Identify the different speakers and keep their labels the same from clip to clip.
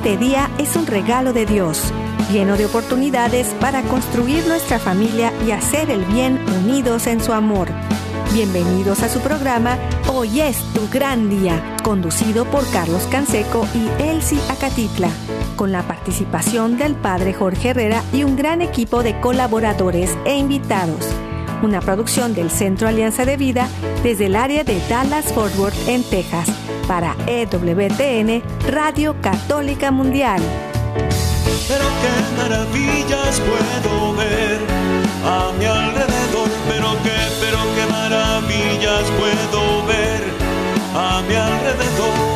Speaker 1: Este día es un regalo de Dios, lleno de oportunidades para construir nuestra familia y hacer el bien unidos en su amor. Bienvenidos a su programa Hoy es tu gran día, conducido por Carlos Canseco y Elsie Acatitla, con la participación del Padre Jorge Herrera y un gran equipo de colaboradores e invitados. Una producción del Centro Alianza de Vida desde el área de Dallas-Fort Worth en Texas, para EWTN, Radio Católica Mundial.
Speaker 2: Pero qué maravillas puedo ver a mi alrededor, pero qué maravillas puedo ver a mi alrededor.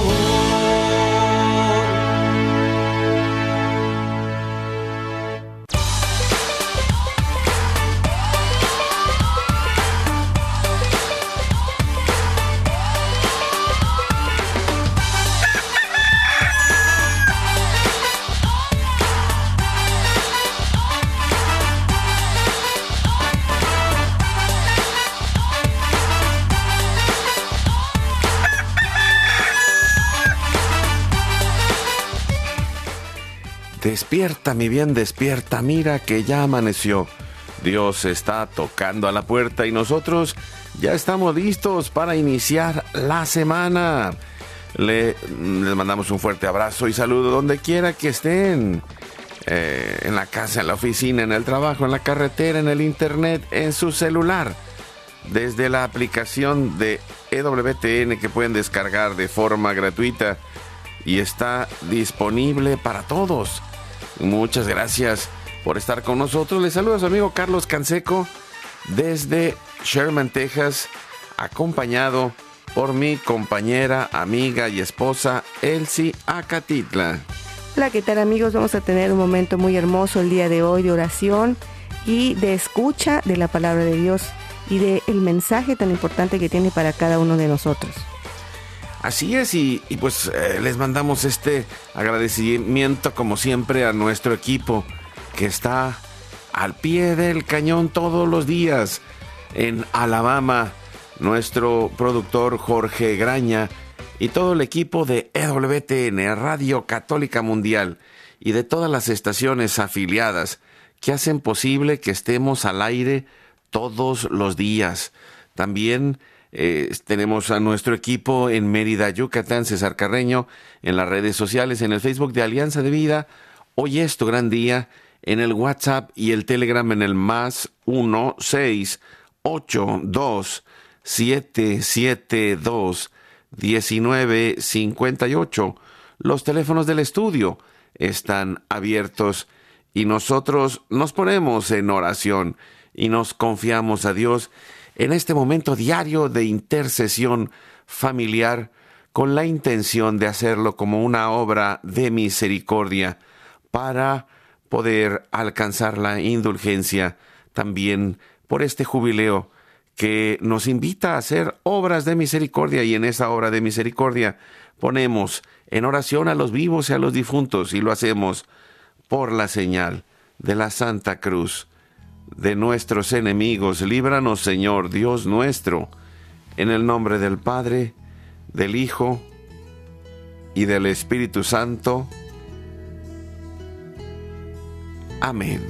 Speaker 3: Despierta, mi bien, despierta, mira que ya amaneció. Dios está tocando a la puerta y nosotros ya estamos listos para iniciar la semana. Les mandamos un fuerte abrazo y saludo donde quiera que estén. En la casa, en la oficina, en el trabajo, en la carretera, en el internet, en su celular. Desde la aplicación de EWTN que pueden descargar de forma gratuita y está disponible para todos. Muchas gracias por estar con nosotros. Les saluda su amigo Carlos Canseco desde Sherman, Texas, acompañado por mi compañera, amiga y esposa Elsie Acatitla.
Speaker 1: Hola, ¿qué tal, amigos? Vamos a tener un momento muy hermoso el día de hoy de oración y de escucha de la palabra de Dios y del mensaje tan importante que tiene para cada uno de nosotros.
Speaker 3: Así es, y pues les mandamos este agradecimiento como siempre a nuestro equipo que está al pie del cañón todos los días en Alabama, nuestro productor Jorge Graña y todo el equipo de EWTN, Radio Católica Mundial, y de todas las estaciones afiliadas que hacen posible que estemos al aire todos los días. También tenemos a nuestro equipo en Mérida, Yucatán, César Carreño, en las redes sociales, en el Facebook de Alianza de Vida. Hoy es tu gran día, en el WhatsApp y el Telegram en el +1 682 772 1958. Los teléfonos del estudio están abiertos y nosotros nos ponemos en oración y nos confiamos a Dios en este momento diario de intercesión familiar con la intención de hacerlo como una obra de misericordia para poder alcanzar la indulgencia también por este jubileo que nos invita a hacer obras de misericordia, y en esa obra de misericordia ponemos en oración a los vivos y a los difuntos, y lo hacemos por la señal de la Santa Cruz de nuestros enemigos. Líbranos, Señor Dios nuestro, en el nombre del Padre, del Hijo y del Espíritu Santo. Amén.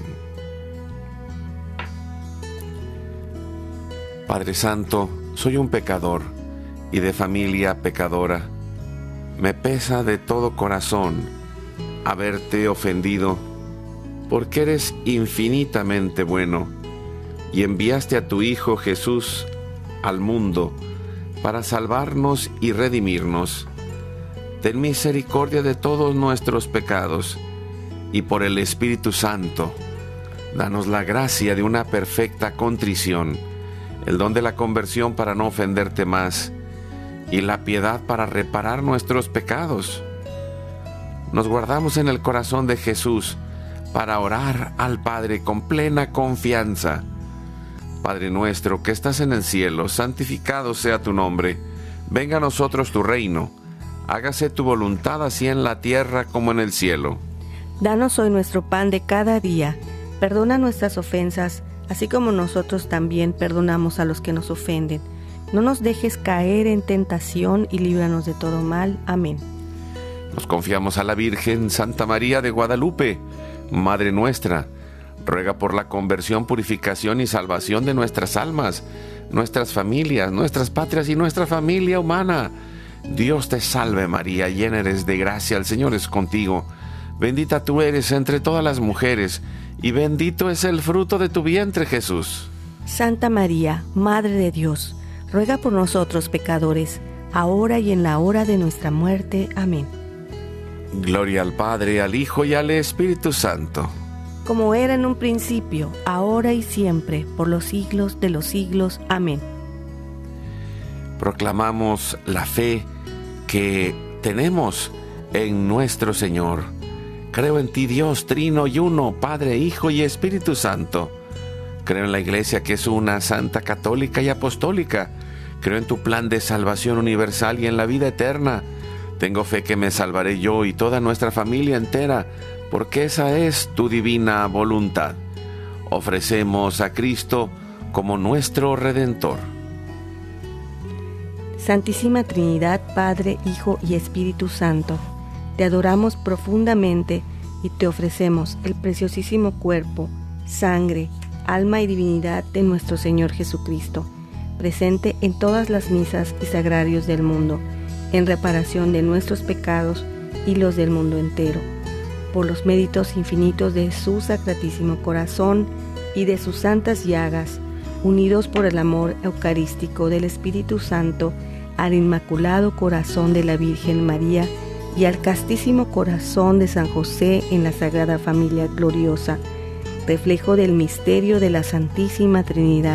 Speaker 3: Padre Santo, soy un pecador y de familia pecadora. Me pesa de todo corazón haberte ofendido, porque eres infinitamente bueno y enviaste a tu Hijo Jesús al mundo para salvarnos y redimirnos. Ten misericordia de todos nuestros pecados y por el Espíritu Santo, danos la gracia de una perfecta contrición, el don de la conversión para no ofenderte más y la piedad para reparar nuestros pecados. Nos guardamos en el corazón de Jesús para orar al Padre con plena confianza. Padre nuestro que estás en el cielo, santificado sea tu nombre. Venga a nosotros tu reino. Hágase tu voluntad así en la tierra como en el cielo.
Speaker 1: Danos hoy nuestro pan de cada día. Perdona nuestras ofensas, así como nosotros también perdonamos a los que nos ofenden. No nos dejes caer en tentación y líbranos de todo mal. Amén.
Speaker 3: Nos confiamos a la Virgen Santa María de Guadalupe, Madre nuestra. Ruega por la conversión, purificación y salvación de nuestras almas, nuestras familias, nuestras patrias y nuestra familia humana. Dios te salve María, llena eres de gracia, el Señor es contigo. Bendita tú eres entre todas las mujeres, y bendito es el fruto de tu vientre, Jesús.
Speaker 1: Santa María, Madre de Dios, ruega por nosotros pecadores, ahora y en la hora de nuestra muerte. Amén.
Speaker 3: Gloria al Padre, al Hijo y al Espíritu Santo.
Speaker 1: Como era en un principio, ahora y siempre, por los siglos de los siglos. Amén.
Speaker 3: Proclamamos la fe que tenemos en nuestro Señor. Creo en ti, Dios, trino y uno, Padre, Hijo y Espíritu Santo. Creo en la Iglesia que es una, santa, católica y apostólica. Creo en tu plan de salvación universal y en la vida eterna. Tengo fe que me salvaré yo y toda nuestra familia entera, porque esa es tu divina voluntad. Ofrecemos a Cristo como nuestro Redentor.
Speaker 1: Santísima Trinidad, Padre, Hijo y Espíritu Santo, te adoramos profundamente y te ofrecemos el preciosísimo cuerpo, sangre, alma y divinidad de nuestro Señor Jesucristo, presente en todas las misas y sagrarios del mundo, en reparación de nuestros pecados y los del mundo entero, por los méritos infinitos de su Sacratísimo Corazón y de sus santas llagas, unidos por el amor eucarístico del Espíritu Santo, al Inmaculado Corazón de la Virgen María y al Castísimo Corazón de San José en la Sagrada Familia Gloriosa, reflejo del misterio de la Santísima Trinidad.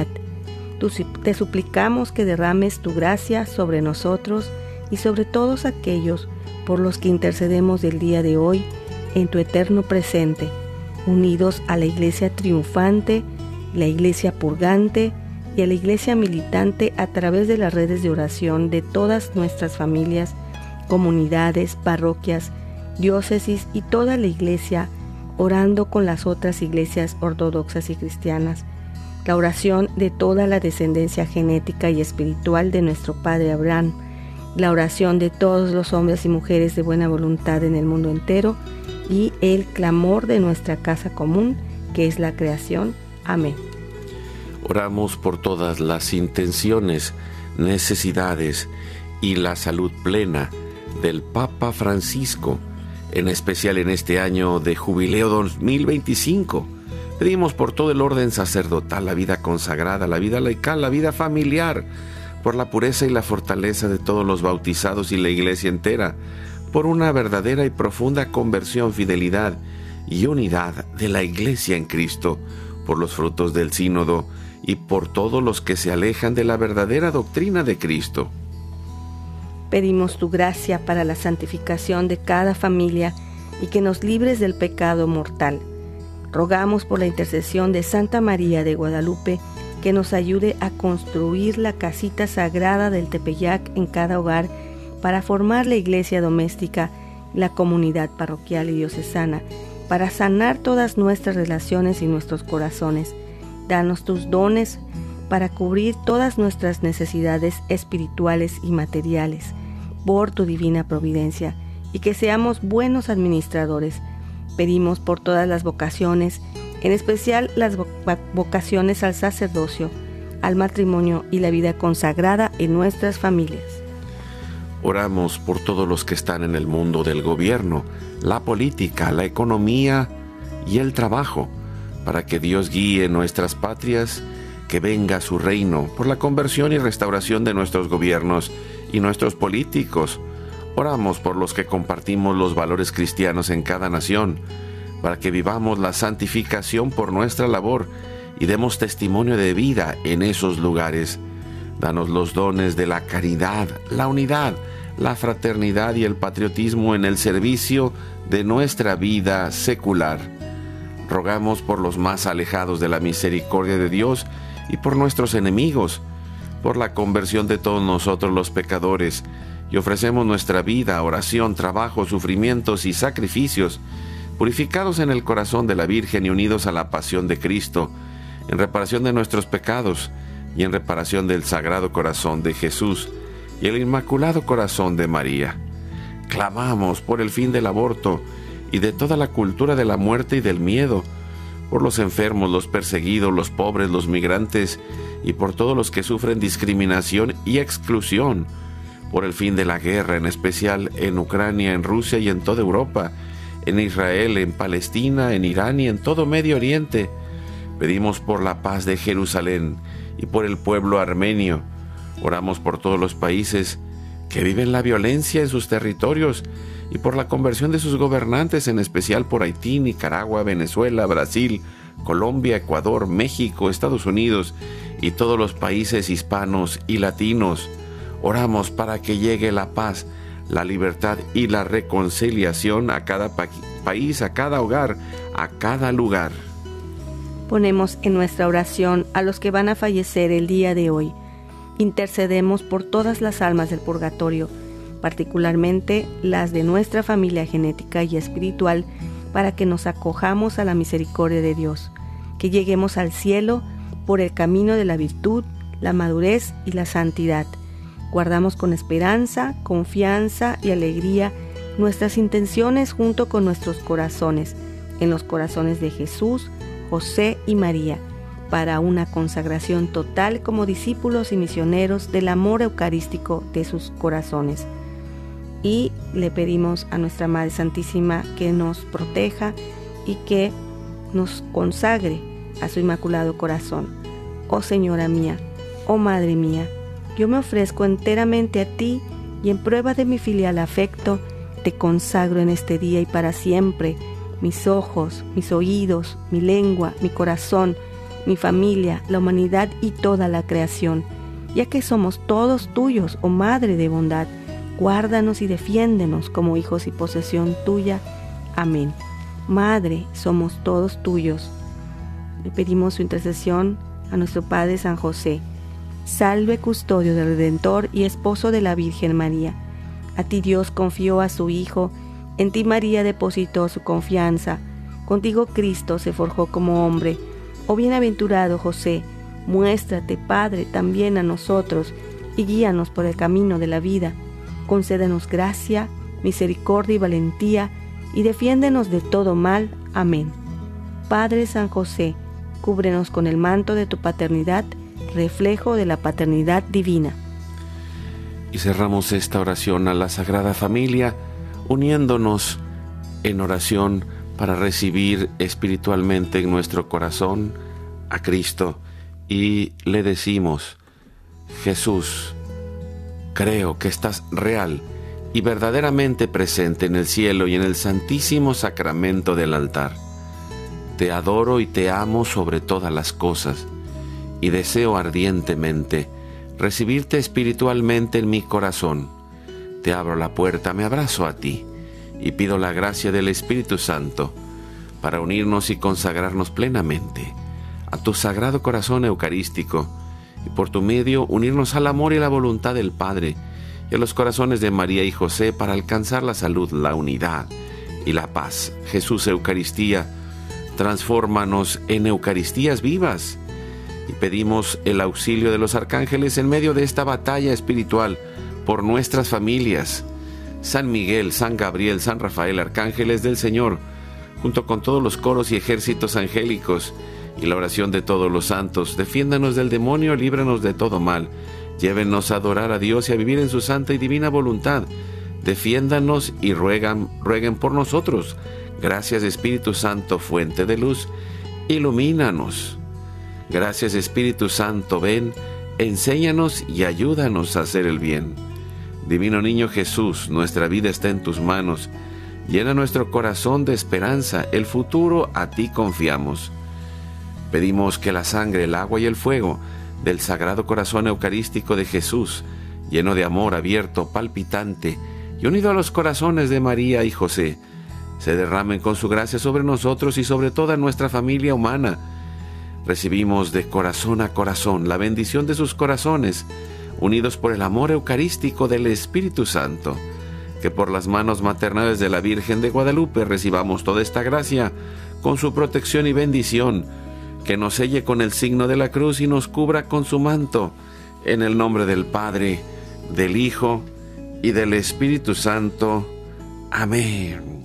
Speaker 1: Te suplicamos que derrames tu gracia sobre nosotros y sobre todos aquellos por los que intercedemos del día de hoy en tu eterno presente, unidos a la Iglesia triunfante, la Iglesia purgante y a la Iglesia militante a través de las redes de oración de todas nuestras familias, comunidades, parroquias, diócesis y toda la Iglesia, orando con las otras iglesias ortodoxas y cristianas, la oración de toda la descendencia genética y espiritual de nuestro Padre Abraham, la oración de todos los hombres y mujeres de buena voluntad en el mundo entero y el clamor de nuestra casa común, que es la creación. Amén.
Speaker 3: Oramos por todas las intenciones, necesidades y la salud plena del Papa Francisco, en especial en este año de jubileo 2025. Pedimos por todo el orden sacerdotal, la vida consagrada, la vida laical, la vida familiar, por la pureza y la fortaleza de todos los bautizados y la Iglesia entera, por una verdadera y profunda conversión, fidelidad y unidad de la Iglesia en Cristo, por los frutos del sínodo y por todos los que se alejan de la verdadera doctrina de Cristo.
Speaker 1: Pedimos tu gracia para la santificación de cada familia y que nos libres del pecado mortal. Rogamos por la intercesión de Santa María de Guadalupe que nos ayude a construir la casita sagrada del Tepeyac en cada hogar para formar la iglesia doméstica, la comunidad parroquial y diocesana, para sanar todas nuestras relaciones y nuestros corazones. Danos tus dones para cubrir todas nuestras necesidades espirituales y materiales por tu divina providencia y que seamos buenos administradores. Pedimos por todas las vocaciones, en especial las vocaciones al sacerdocio, al matrimonio y la vida consagrada en nuestras familias.
Speaker 3: Oramos por todos los que están en el mundo del gobierno, la política, la economía y el trabajo, para que Dios guíe nuestras patrias, que venga su reino, por la conversión y restauración de nuestros gobiernos y nuestros políticos. Oramos por los que compartimos los valores cristianos en cada nación, para que vivamos la santificación por nuestra labor y demos testimonio de vida en esos lugares. Danos los dones de la caridad, la unidad, la fraternidad y el patriotismo en el servicio de nuestra vida secular. Rogamos por los más alejados de la misericordia de Dios y por nuestros enemigos, por la conversión de todos nosotros los pecadores, y ofrecemos nuestra vida, oración, trabajo, sufrimientos y sacrificios, purificados en el corazón de la Virgen y unidos a la pasión de Cristo, en reparación de nuestros pecados y en reparación del Sagrado Corazón de Jesús y el Inmaculado Corazón de María. Clamamos por el fin del aborto y de toda la cultura de la muerte y del miedo, por los enfermos, los perseguidos, los pobres, los migrantes y por todos los que sufren discriminación y exclusión, por el fin de la guerra, en especial en Ucrania, en Rusia y en toda Europa, en Israel, en Palestina, en Irán y en todo Medio Oriente. Pedimos por la paz de Jerusalén y por el pueblo armenio. Oramos por todos los países que viven la violencia en sus territorios y por la conversión de sus gobernantes, en especial por Haití, Nicaragua, Venezuela, Brasil, Colombia, Ecuador, México, Estados Unidos y todos los países hispanos y latinos. Oramos para que llegue la paz, la libertad y la reconciliación a cada país, a cada hogar, a cada lugar.
Speaker 1: Ponemos en nuestra oración a los que van a fallecer el día de hoy. Intercedemos por todas las almas del purgatorio, particularmente las de nuestra familia genética y espiritual, para que nos acojamos a la misericordia de Dios, que lleguemos al cielo por el camino de la virtud, la madurez y la santidad. Guardamos con esperanza, confianza y alegría nuestras intenciones junto con nuestros corazones, en los corazones de Jesús, José y María, para una consagración total como discípulos y misioneros del amor eucarístico de sus corazones. Y le pedimos a nuestra Madre Santísima que nos proteja y que nos consagre a su Inmaculado Corazón. Oh Señora mía, oh Madre mía, yo me ofrezco enteramente a ti y en prueba de mi filial afecto, te consagro en este día y para siempre mis ojos, mis oídos, mi lengua, mi corazón, mi familia, la humanidad y toda la creación, ya que somos todos tuyos, oh Madre de bondad. Guárdanos y defiéndenos como hijos y posesión tuya. Amén. Madre, somos todos tuyos. Le pedimos su intercesión a nuestro Padre San José. Salve, custodio del Redentor y esposo de la Virgen María. A ti Dios confió a su Hijo, en ti María depositó su confianza. Contigo Cristo se forjó como hombre. Oh bienaventurado José, muéstrate, Padre, también a nosotros y guíanos por el camino de la vida. Concédenos gracia, misericordia y valentía, y defiéndenos de todo mal. Amén. Padre San José, cúbrenos con el manto de tu paternidad, reflejo de la paternidad divina.
Speaker 3: Y cerramos esta oración a la Sagrada Familia, uniéndonos en oración para recibir espiritualmente en nuestro corazón a Cristo, y le decimos: Jesús, creo que estás real y verdaderamente presente en el cielo y en el santísimo sacramento del altar. Te adoro y te amo sobre todas las cosas, y deseo ardientemente recibirte espiritualmente en mi corazón. Te abro la puerta, me abrazo a ti, y pido la gracia del Espíritu Santo para unirnos y consagrarnos plenamente a tu Sagrado Corazón Eucarístico, y por tu medio unirnos al amor y la voluntad del Padre y a los corazones de María y José para alcanzar la salud, la unidad y la paz. Jesús Eucaristía, transfórmanos en Eucaristías vivas, y pedimos el auxilio de los arcángeles en medio de esta batalla espiritual por nuestras familias. San Miguel, San Gabriel, San Rafael, arcángeles del Señor, junto con todos los coros y ejércitos angélicos, y la oración de todos los santos, defiéndanos del demonio, líbranos de todo mal, llévenos a adorar a Dios y a vivir en su santa y divina voluntad, defiéndanos y rueguen por nosotros. Gracias Espíritu Santo, fuente de luz, ilumínanos. Gracias Espíritu Santo, ven, enséñanos y ayúdanos a hacer el bien. Divino Niño Jesús, nuestra vida está en tus manos, llena nuestro corazón de esperanza, el futuro a ti confiamos. Pedimos que la sangre, el agua y el fuego del Sagrado Corazón Eucarístico de Jesús, lleno de amor, abierto, palpitante y unido a los corazones de María y José, se derramen con su gracia sobre nosotros y sobre toda nuestra familia humana. Recibimos de corazón a corazón la bendición de sus corazones, unidos por el amor eucarístico del Espíritu Santo. Que por las manos maternales de la Virgen de Guadalupe recibamos toda esta gracia con su protección y bendición, que nos selle con el signo de la cruz y nos cubra con su manto, en el nombre del Padre, del Hijo y del Espíritu Santo. Amén.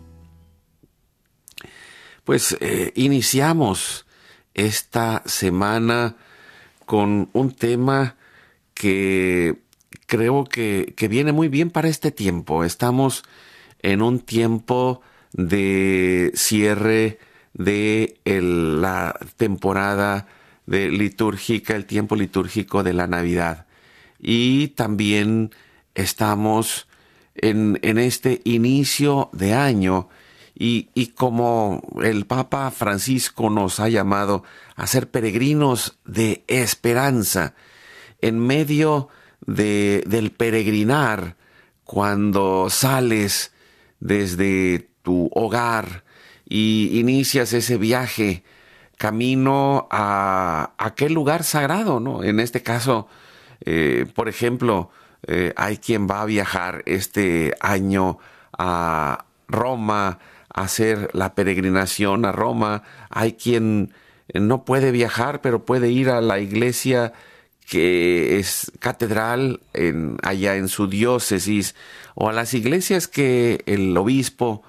Speaker 3: Pues iniciamos esta semana con un tema que creo que viene muy bien para este tiempo. Estamos en un tiempo de cierre de la temporada litúrgica, el tiempo litúrgico de la Navidad. Y también estamos en este inicio de año y como el Papa Francisco nos ha llamado a ser peregrinos de esperanza en medio del peregrinar, cuando sales desde tu hogar y inicias ese viaje camino a aquel lugar sagrado, ¿no? En este caso, por ejemplo, hay quien va a viajar este año a Roma, a hacer la peregrinación a Roma. Hay quien no puede viajar, pero puede ir a la iglesia que es catedral allá en su diócesis, o a las iglesias que el obispo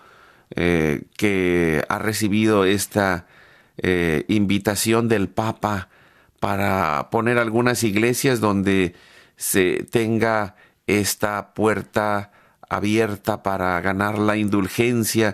Speaker 3: que ha recibido esta invitación del Papa para poner algunas iglesias donde se tenga esta puerta abierta para ganar la indulgencia.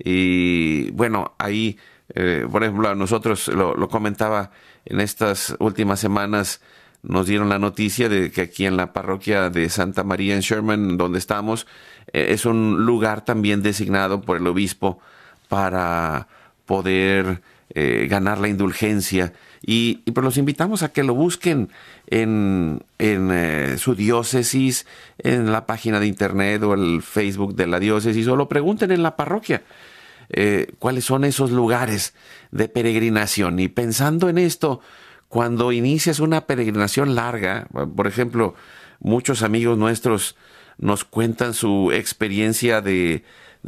Speaker 3: Y bueno, ahí, por ejemplo, nosotros lo comentaba en estas últimas semanas, nos dieron la noticia de que aquí en la parroquia de Santa María en Sherman, donde estamos, es un lugar también designado por el obispo para poder ganar la indulgencia. Y pues los invitamos a que lo busquen en su diócesis, en la página de internet o el Facebook de la diócesis, o lo pregunten en la parroquia. ¿Cuáles son esos lugares de peregrinación? Y pensando en esto, cuando inicias una peregrinación larga, por ejemplo, muchos amigos nuestros nos cuentan su experiencia de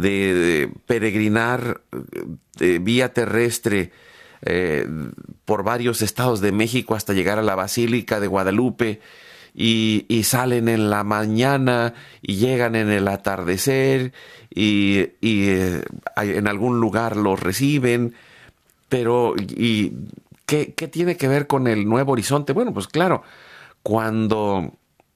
Speaker 3: peregrinar vía terrestre por varios estados de México hasta llegar a la Basílica de Guadalupe, y salen en la mañana y llegan en el atardecer y en algún lugar los reciben. Pero ¿qué tiene que ver con el Nuevo Horizonte? Bueno, pues claro, cuando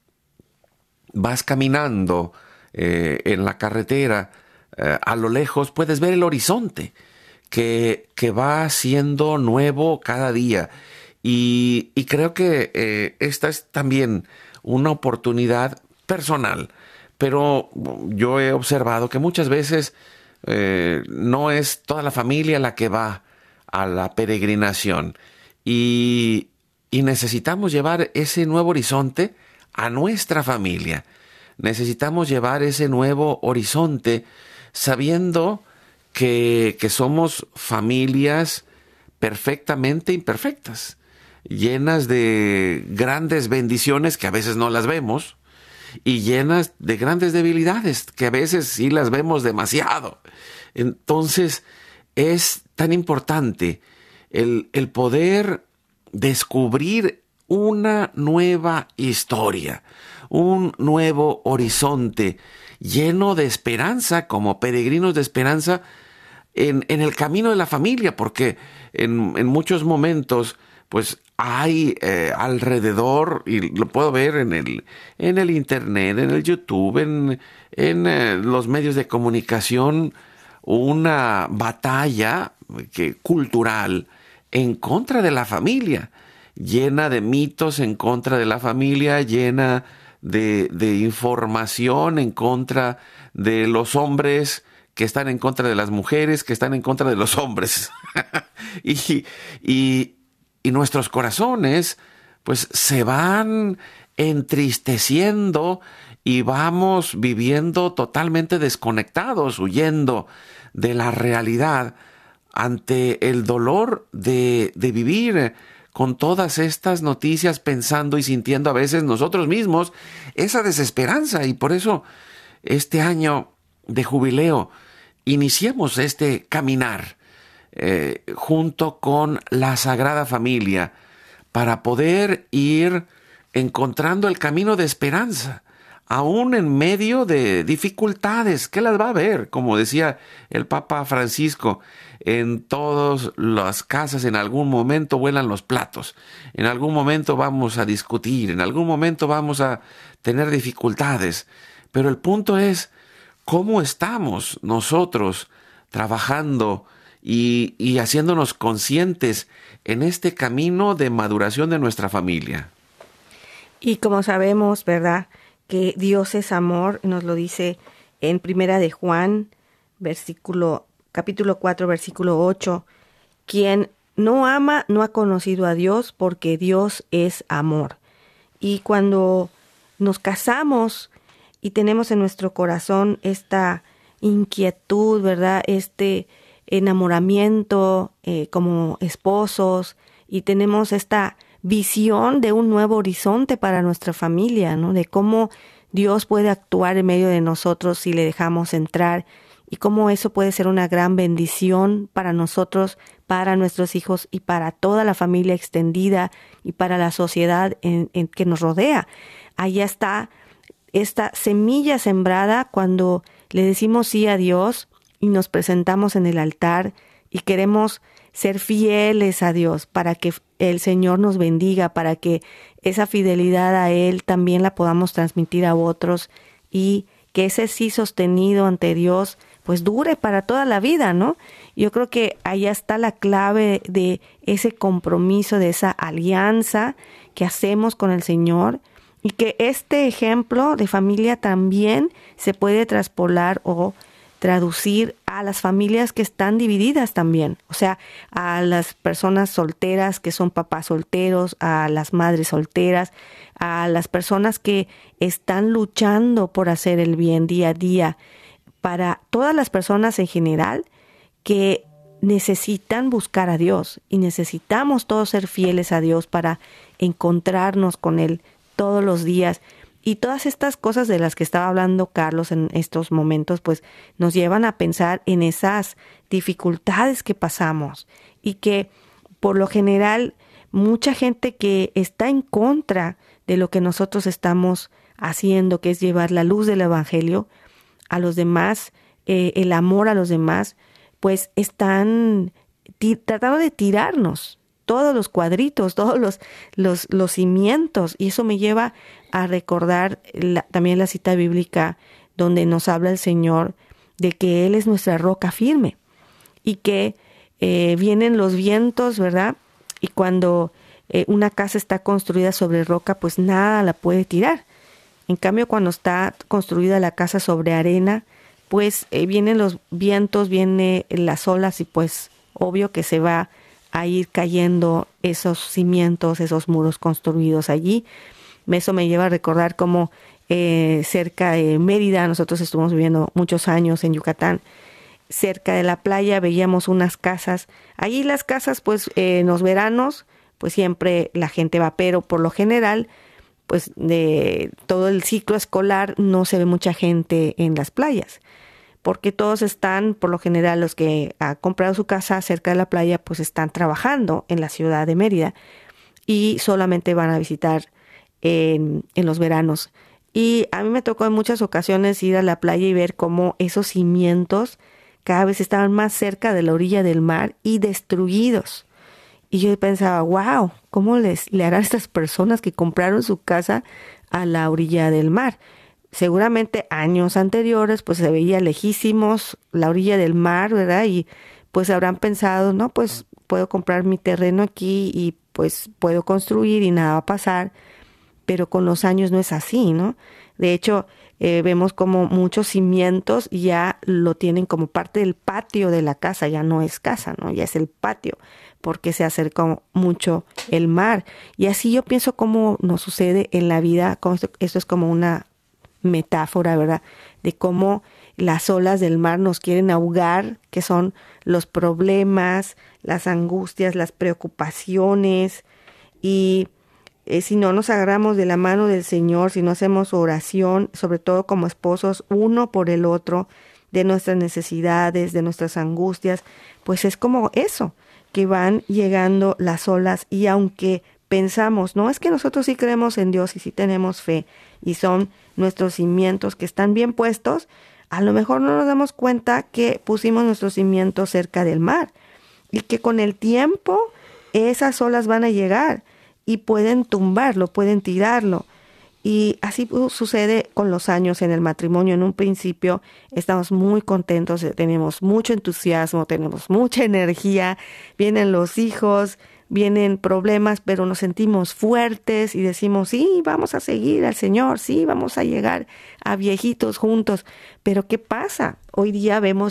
Speaker 3: vas caminando en la carretera, a lo lejos puedes ver el horizonte que va siendo nuevo cada día. Y creo que esta es también una oportunidad personal. Pero yo he observado que muchas veces no es toda la familia la que va a la peregrinación. Y necesitamos llevar ese nuevo horizonte a nuestra familia. Necesitamos llevar ese nuevo horizonte sabiendo que somos familias perfectamente imperfectas, llenas de grandes bendiciones que a veces no las vemos, y llenas de grandes debilidades que a veces sí las vemos demasiado. Entonces es tan importante el poder descubrir una nueva historia, un nuevo horizonte lleno de esperanza, como peregrinos de esperanza en el camino de la familia, porque en muchos momentos pues hay alrededor, y lo puedo ver en el internet, en el YouTube, en los medios de comunicación, una batalla cultural en contra de la familia, llena de mitos en contra de la familia, llena de información en contra de los hombres, que están en contra de las mujeres, que están en contra de los hombres. y nuestros corazones pues se van entristeciendo y vamos viviendo totalmente desconectados, huyendo de la realidad ante el dolor de vivir con todas estas noticias, pensando y sintiendo a veces nosotros mismos esa desesperanza. Y por eso este año de jubileo iniciemos este caminar junto con la Sagrada Familia para poder ir encontrando el camino de esperanza aún en medio de dificultades. ¿Qué las va a haber? Como decía el Papa Francisco, en todas las casas en algún momento vuelan los platos, en algún momento vamos a discutir, en algún momento vamos a tener dificultades. Pero el punto es, ¿cómo estamos nosotros trabajando y haciéndonos conscientes en este camino de maduración de nuestra familia?
Speaker 1: Y como sabemos, ¿verdad?, que Dios es amor, nos lo dice en Primera de Juan, capítulo 4, versículo 8, quien no ama no ha conocido a Dios, porque Dios es amor. Y cuando nos casamos y tenemos en nuestro corazón esta inquietud, ¿verdad?, este enamoramiento como esposos, y tenemos esta visión de un nuevo horizonte para nuestra familia, ¿no?, de cómo Dios puede actuar en medio de nosotros si le dejamos entrar, y cómo eso puede ser una gran bendición para nosotros, para nuestros hijos y para toda la familia extendida y para la sociedad en que nos rodea. Allá está esta semilla sembrada cuando le decimos sí a Dios y nos presentamos en el altar y queremos ser fieles a Dios para que el Señor nos bendiga, para que esa fidelidad a Él también la podamos transmitir a otros, y que ese sí sostenido ante Dios pues dure para toda la vida, ¿no? Yo creo que allá está la clave de ese compromiso, de esa alianza que hacemos con el Señor, y que este ejemplo de familia también se puede traspolar o traducir a las familias que están divididas también, o sea, a las personas solteras que son papás solteros, a las madres solteras, a las personas que están luchando por hacer el bien día a día, para todas las personas en general que necesitan buscar a Dios, y necesitamos todos ser fieles a Dios para encontrarnos con Él todos los días. Y todas estas cosas de las que estaba hablando Carlos en estos momentos, pues nos llevan a pensar en esas dificultades que pasamos, y que por lo general mucha gente que está en contra de lo que nosotros estamos haciendo, que es llevar la luz del Evangelio a los demás, el amor a los demás, pues están tratando de tirarnos todos los cuadritos, todos los cimientos, y eso me lleva a recordar también la cita bíblica donde nos habla el Señor de que Él es nuestra roca firme, y que vienen los vientos, ¿verdad? Y cuando una casa está construida sobre roca, pues nada la puede tirar. En cambio, cuando está construida la casa sobre arena, pues vienen los vientos, vienen las olas, y pues obvio que se va a ir cayendo esos cimientos, esos muros construidos allí. Eso me lleva a recordar cómo cerca de Mérida, nosotros estuvimos viviendo muchos años en Yucatán, cerca de la playa veíamos unas casas. Allí las casas, pues en los veranos, pues siempre la gente va, pero por lo general, pues de todo el ciclo escolar no se ve mucha gente en las playas, porque todos están, por lo general, los que han comprado su casa cerca de la playa, pues están trabajando en la ciudad de Mérida y solamente van a visitar en los veranos. Y a mí me tocó en muchas ocasiones ir a la playa y ver cómo esos cimientos cada vez estaban más cerca de la orilla del mar y destruidos. Y yo pensaba, wow, ¿cómo le harán a estas personas que compraron su casa a la orilla del mar? Seguramente años anteriores pues se veía lejísimos la orilla del mar, ¿verdad? Y pues habrán pensado, no, pues puedo comprar mi terreno aquí y pues puedo construir y nada va a pasar. Pero con los años no es así, ¿no? De hecho, vemos como muchos cimientos ya lo tienen como parte del patio de la casa, ya no es casa, ¿no? Ya es el patio, porque se acerca mucho el mar. Y así yo pienso cómo nos sucede en la vida. Esto es como una metáfora, ¿verdad? De cómo las olas del mar nos quieren ahogar, que son los problemas, las angustias, las preocupaciones. Y si no nos agarramos de la mano del Señor, si no hacemos oración, sobre todo como esposos, uno por el otro, de nuestras necesidades, de nuestras angustias, pues es como eso, que van llegando las olas, y aunque pensamos, no, es que nosotros sí creemos en Dios y sí tenemos fe y son nuestros cimientos que están bien puestos, a lo mejor no nos damos cuenta que pusimos nuestros cimientos cerca del mar y que con el tiempo esas olas van a llegar y pueden tumbarlo, pueden tirarlo. Y así sucede con los años en el matrimonio. En un principio estamos muy contentos, tenemos mucho entusiasmo, tenemos mucha energía, vienen los hijos, vienen problemas, pero nos sentimos fuertes y decimos, sí, vamos a seguir al Señor, sí, vamos a llegar a viejitos juntos. Pero ¿qué pasa? Hoy día vemos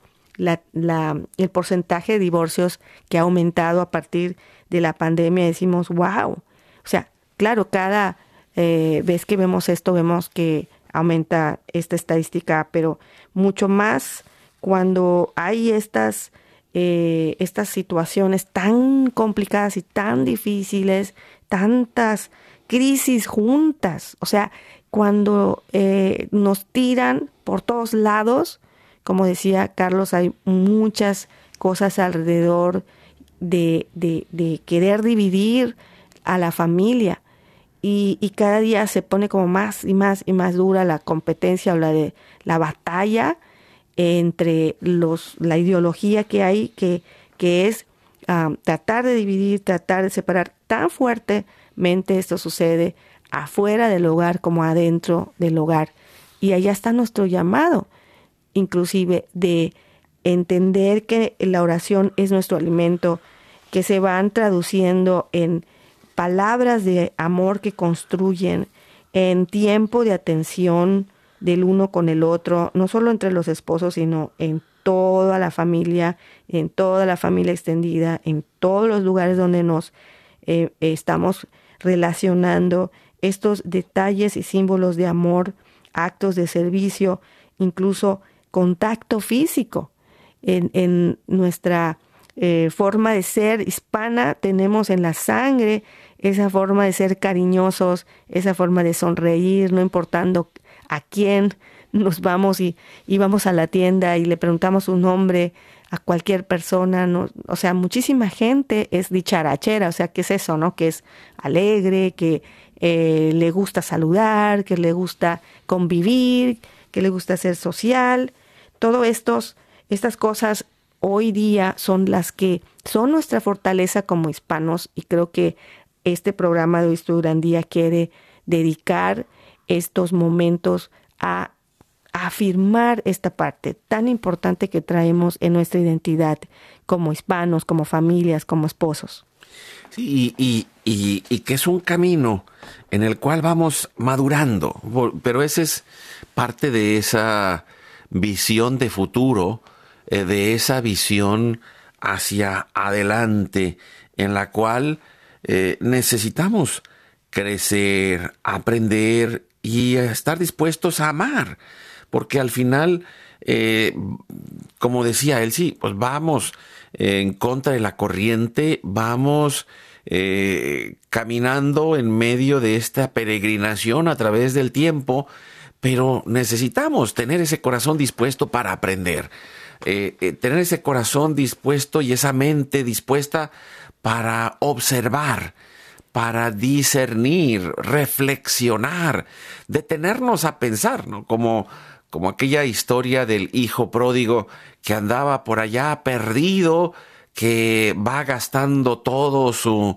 Speaker 1: el porcentaje de divorcios que ha aumentado a partir de la pandemia. Decimos, wow. O sea, claro, cada vez que vemos esto, vemos que aumenta esta estadística, pero mucho más cuando hay estas situaciones tan complicadas y tan difíciles, tantas crisis juntas. O sea, cuando nos tiran por todos lados, como decía Carlos, hay muchas cosas alrededor de querer dividir a la familia. Y cada día se pone como más y más y más dura la competencia o la batalla entre la ideología que hay, que es tratar de dividir, tratar de separar. Tan fuertemente esto sucede afuera del hogar como adentro del hogar. Y allá está nuestro llamado, inclusive de entender que la oración es nuestro alimento, que se van traduciendo en palabras de amor que construyen, en tiempo de atención del uno con el otro, no solo entre los esposos, sino en toda la familia extendida, en todos los lugares donde nos estamos relacionando, estos detalles y símbolos de amor, actos de servicio, incluso contacto físico. En nuestra forma de ser hispana tenemos en la sangre esa forma de ser cariñosos, esa forma de sonreír, no importando a quién nos vamos y vamos a la tienda y le preguntamos su nombre a cualquier persona, ¿no? O sea, muchísima gente es dicharachera, o sea, ¿qué es eso, no? Que es alegre, que le gusta saludar, que le gusta convivir, que le gusta ser social. Todas estas cosas hoy día son las que son nuestra fortaleza como hispanos, y creo que este programa de Hoy es tu gran día quiere dedicar estos momentos a afirmar esta parte tan importante que traemos en nuestra identidad como hispanos, como familias, como esposos.
Speaker 3: Sí, y que es un camino en el cual vamos madurando, pero esa es parte de esa visión de futuro, de esa visión hacia adelante, en la cual necesitamos crecer, aprender y estar dispuestos a amar, porque al final, como decía él, sí, pues vamos en contra de la corriente, vamos caminando en medio de esta peregrinación a través del tiempo, pero necesitamos tener ese corazón dispuesto para aprender, tener ese corazón dispuesto y esa mente dispuesta para observar, para discernir, reflexionar, detenernos a pensar, ¿no? Como aquella historia del hijo pródigo que andaba por allá perdido, que va gastando todo su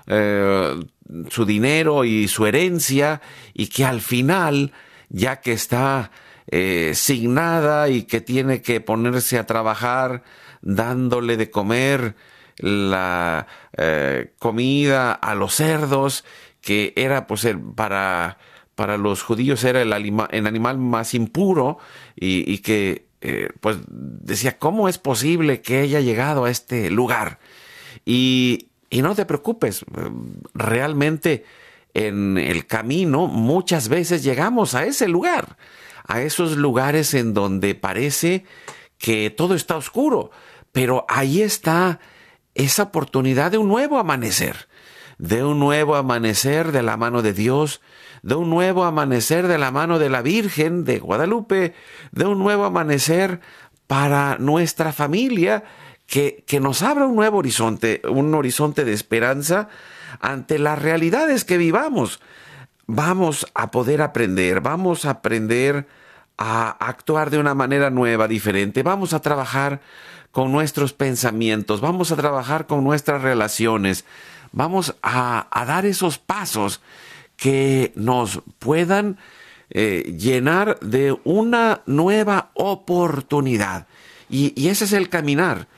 Speaker 3: dinero y su herencia, y que al final, ya que está sin nada y que tiene que ponerse a trabajar dándole de comer la comida a los cerdos, que era pues para los judíos era el animal más impuro, y que pues decía, ¿cómo es posible que haya llegado a este lugar? Y no te preocupes, realmente en el camino muchas veces llegamos a ese lugar, a esos lugares en donde parece que todo está oscuro, pero ahí está esa oportunidad de un nuevo amanecer, de la mano de Dios, de un nuevo amanecer de la mano de la Virgen de Guadalupe, de un nuevo amanecer para nuestra familia, que nos abra un nuevo horizonte, un horizonte de esperanza ante las realidades que vivamos. Vamos a poder aprender, vamos a aprender a actuar de una manera nueva, diferente. Vamos a trabajar con nuestros pensamientos, vamos a trabajar con nuestras relaciones, vamos a dar esos pasos que nos puedan llenar de una nueva oportunidad. Y ese es el caminar.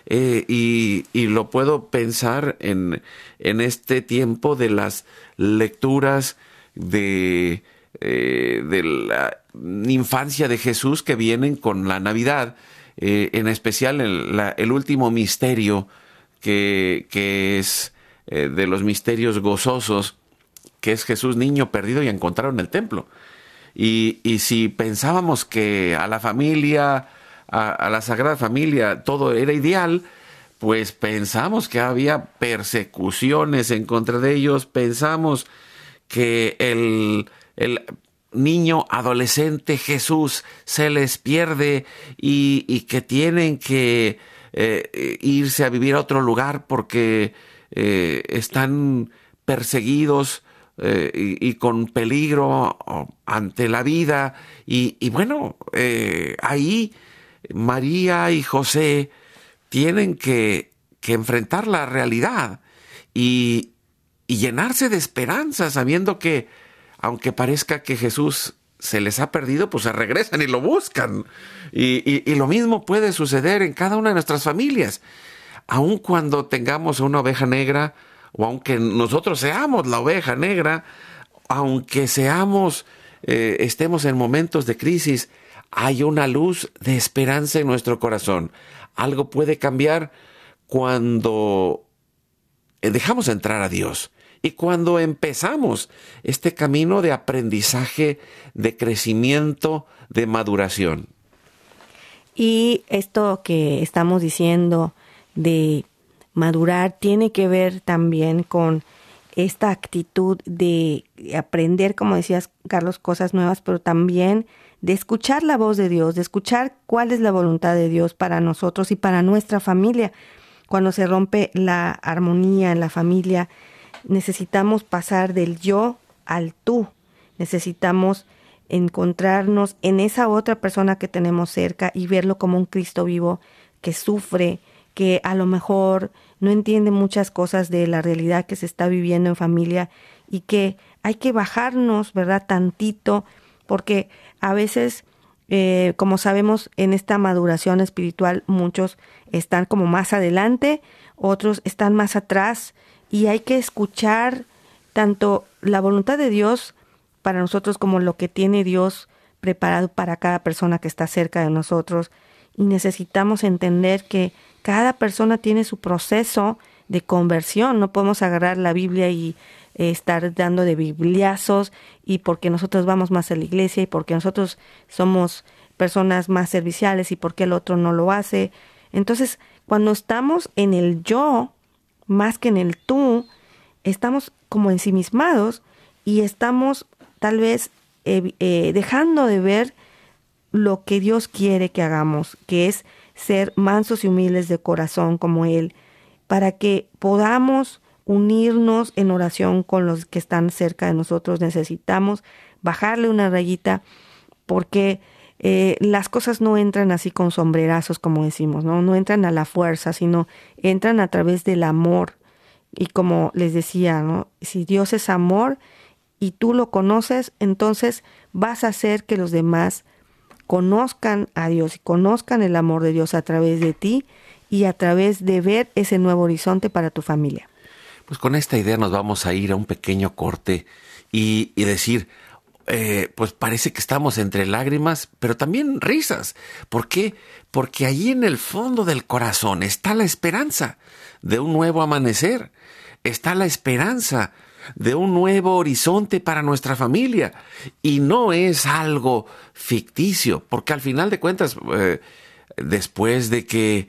Speaker 3: Y lo puedo pensar en este tiempo de las lecturas de la infancia de Jesús que vienen con la Navidad, en especial el último misterio que es de los misterios gozosos, que es Jesús niño perdido y encontrado en el templo. Y si pensábamos que a la familia, a la Sagrada Familia, todo era ideal, pues pensamos que había persecuciones en contra de ellos, pensamos que el niño adolescente Jesús se les pierde y que tienen que irse a vivir a otro lugar porque están perseguidos y con peligro ante la vida. Y bueno, ahí María y José tienen que enfrentar la realidad y llenarse de esperanza, sabiendo que aunque parezca que Jesús se les ha perdido, pues se regresan y lo buscan. Y lo mismo puede suceder en cada una de nuestras familias. Aun cuando tengamos una oveja negra, o aunque nosotros seamos la oveja negra, aunque estemos en momentos de crisis, hay una luz de esperanza en nuestro corazón. Algo puede cambiar cuando dejamos entrar a Dios y cuando empezamos este camino de aprendizaje, de crecimiento, de maduración.
Speaker 1: Y esto que estamos diciendo de madurar tiene que ver también con esta actitud de aprender, como decías, Carlos, cosas nuevas, pero también de escuchar la voz de Dios, de escuchar cuál es la voluntad de Dios para nosotros y para nuestra familia. Cuando se rompe la armonía en la familia, necesitamos pasar del yo al tú. Necesitamos encontrarnos en esa otra persona que tenemos cerca y verlo como un Cristo vivo que sufre, que a lo mejor no entiende muchas cosas de la realidad que se está viviendo en familia y que hay que bajarnos, ¿verdad?, tantito, porque a veces, como sabemos, en esta maduración espiritual muchos están como más adelante, otros están más atrás, y hay que escuchar tanto la voluntad de Dios para nosotros como lo que tiene Dios preparado para cada persona que está cerca de nosotros. Y necesitamos entender que cada persona tiene su proceso de conversión. No podemos agarrar la Biblia y estar dando de bibliazos, y porque nosotros vamos más a la iglesia y porque nosotros somos personas más serviciales y porque el otro no lo hace. Entonces, cuando estamos en el yo más que en el tú, estamos como ensimismados y estamos tal vez dejando de ver lo que Dios quiere que hagamos, que es ser mansos y humildes de corazón como Él, para que podamos unirnos en oración con los que están cerca de nosotros. Necesitamos bajarle una rayita, porque las cosas no entran así con sombrerazos, como decimos, no entran a la fuerza, sino entran a través del amor. Y como les decía, ¿no?, si Dios es amor y tú lo conoces, entonces vas a hacer que los demás conozcan a Dios y conozcan el amor de Dios a través de ti y a través de ver ese nuevo horizonte para tu familia.
Speaker 3: Pues con esta idea nos vamos a ir a un pequeño corte y decir, pues parece que estamos entre lágrimas, pero también risas. ¿Por qué? Porque allí en el fondo del corazón está la esperanza de un nuevo amanecer, está la esperanza de un nuevo horizonte para nuestra familia. Y no es algo ficticio, porque al final de cuentas, después de que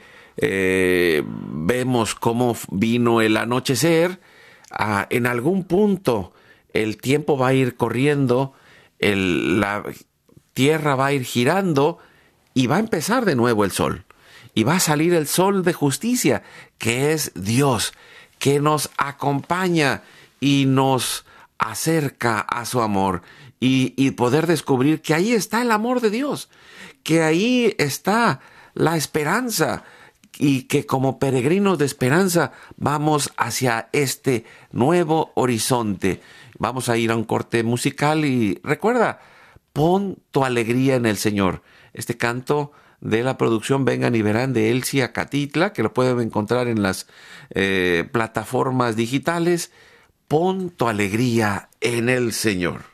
Speaker 3: vemos cómo vino el anochecer, en algún punto el tiempo va a ir corriendo, la tierra va a ir girando y va a empezar de nuevo el sol. y va a salir el sol de justicia, que es Dios, que nos acompaña y nos acerca a su amor, y poder descubrir que ahí está el amor de Dios, que ahí está la esperanza, y que como peregrinos de esperanza vamos hacia este nuevo horizonte. Vamos a ir a un corte musical y recuerda, pon tu alegría en el Señor. Este canto de la producción Vengan y Verán de Elsie Acatitla, que lo pueden encontrar en las plataformas digitales. Pon tu alegría en el Señor.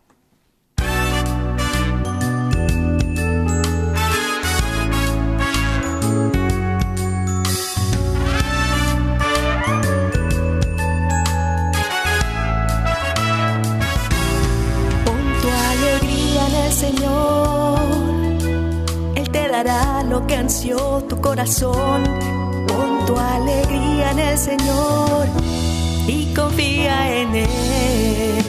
Speaker 4: Lo que ansió tu corazón, pon tu alegría en el Señor y confía en Él.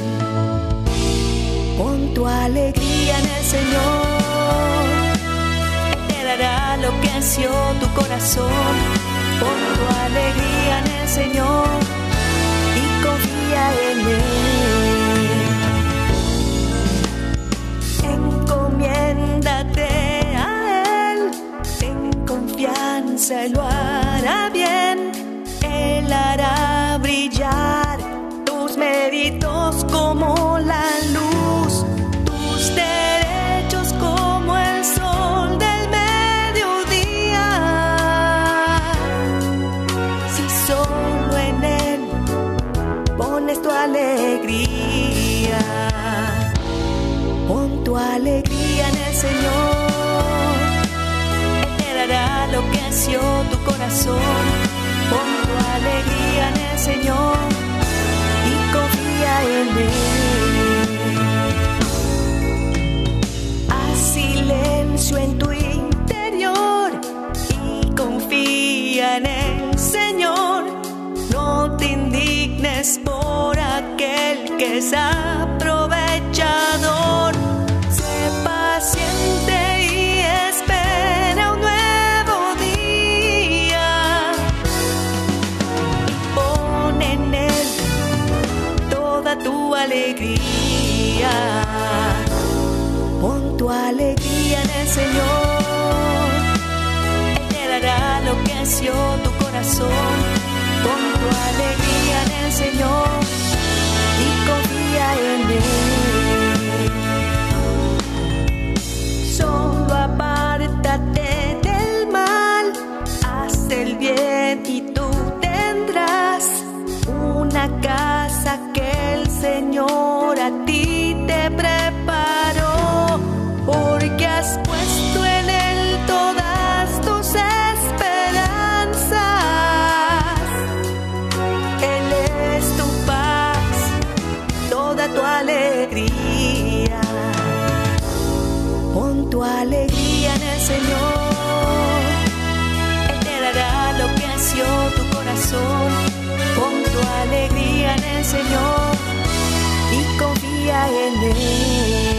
Speaker 4: Pon tu alegría en el Señor, Él te dará lo que ansió tu corazón. Pon tu alegría en el Señor y confía en Él. Encomiéndate, Él lo hará bien, Él hará brillar tus méritos como la luz, tus derechos como el sol del mediodía. Si solo en Él pones tu alegría, pon tu alegría en el Señor. Lo que ansió tu corazón, pon tu alegría en el Señor y confía en Él. Haz silencio en tu interior y confía en el Señor. No te indignes por aquel que es aprovechador. Sé paciente y espera un nuevo tu alegría, pon tu alegría en el Señor, Él te dará lo que ansió tu corazón. Pon tu alegría en el Señor y confía en Él. Solo apártate del mal, haz el bien y tú tendrás una casa que el Señor a ti te preparó, porque has puesto en Él todas tus esperanzas. Él es tu paz, toda tu alegría. Pon tu alegría en el Señor, Él te dará lo que ansió tu corazón. Pon tu alegría en el Señor y confía en Él.